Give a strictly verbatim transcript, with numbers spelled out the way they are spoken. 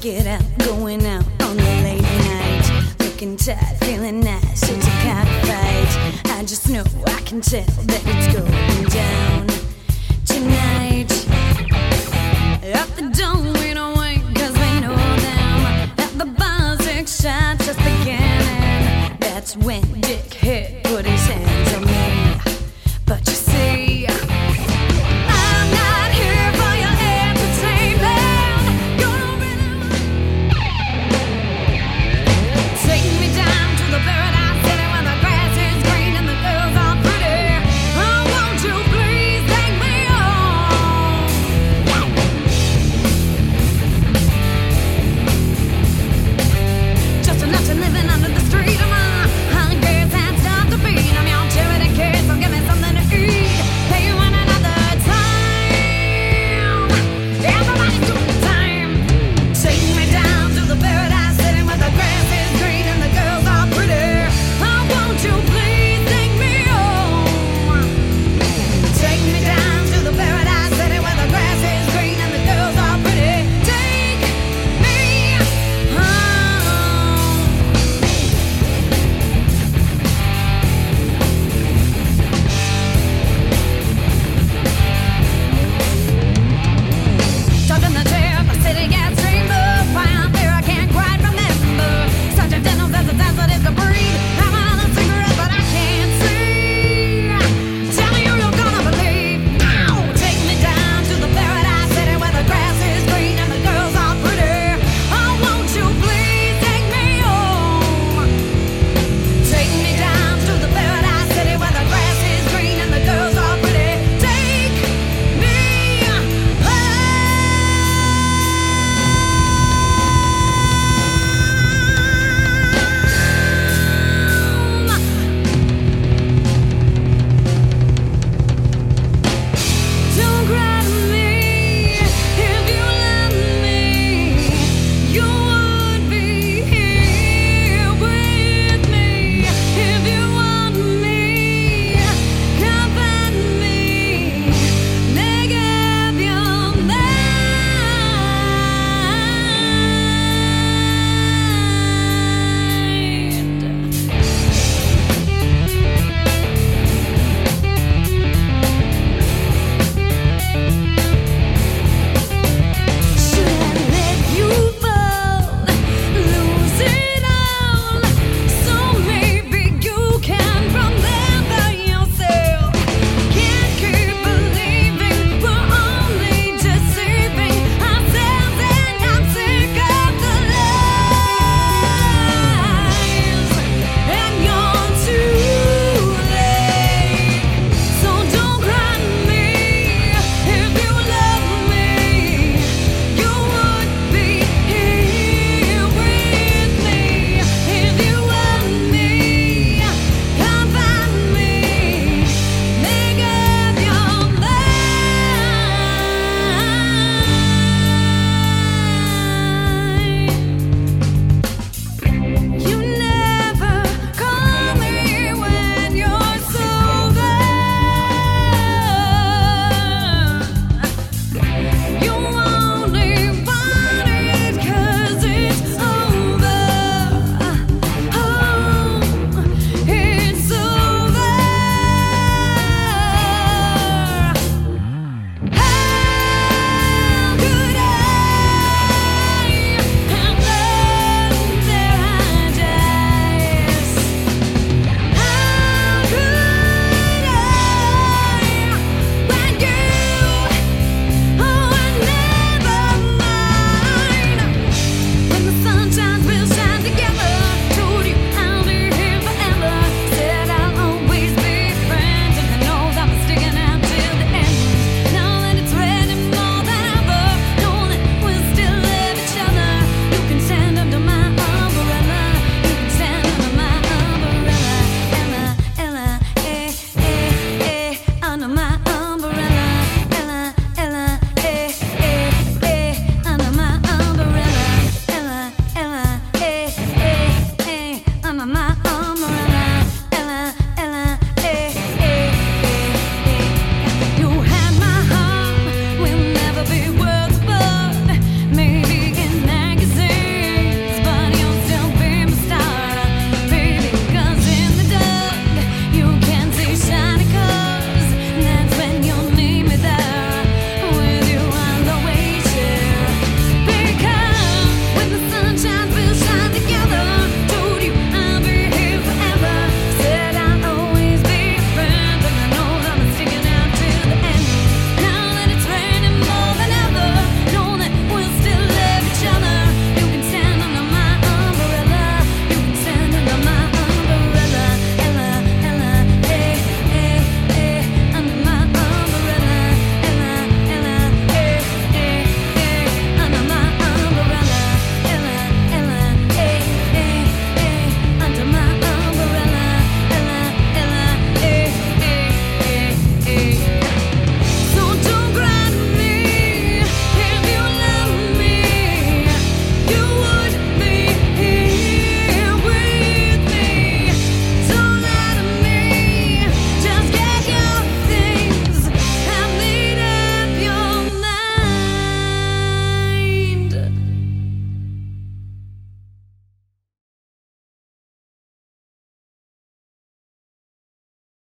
it out, going out on the late night, looking tired, feeling nice, it's a cockfight. I just know I can tell that it's going down tonight. At the door we don't wait, cause we know them. At the bar, six shots just beginning. That's when Dick Hit put his hands on me. But you see, I'm not here for your entertainment. You don't really take me down to the paradise city where the grass is green and the girls are pretty. Oh, won't you please take me home? Just enough to live in a